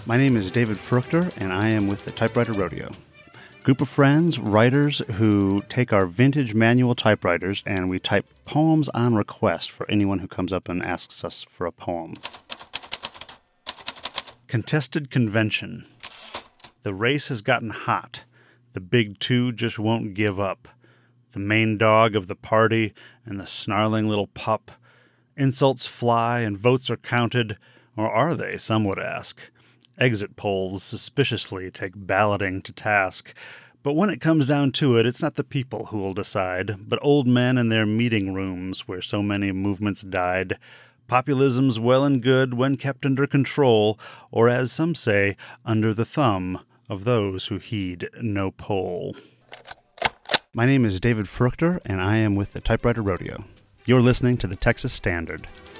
My name is David Fruchter, and I am with the Typewriter Rodeo. Group of friends, writers, who take our vintage manual typewriters and we type poems on request for anyone who comes up and asks us for a poem. Contested convention. The race has gotten hot. The big two just won't give up. The main dog of the party and the snarling little pup. Insults fly and votes are counted, or are they, some would ask. Exit polls suspiciously take balloting to task. But when it comes down to it, it's not the people who will decide, but old men in their meeting rooms where so many movements died. Populism's well and good when kept under control, or as some say, under the thumb of those who heed no poll. My name is David Fruchter, and I am with the Typewriter Rodeo. You're listening to the Texas Standard.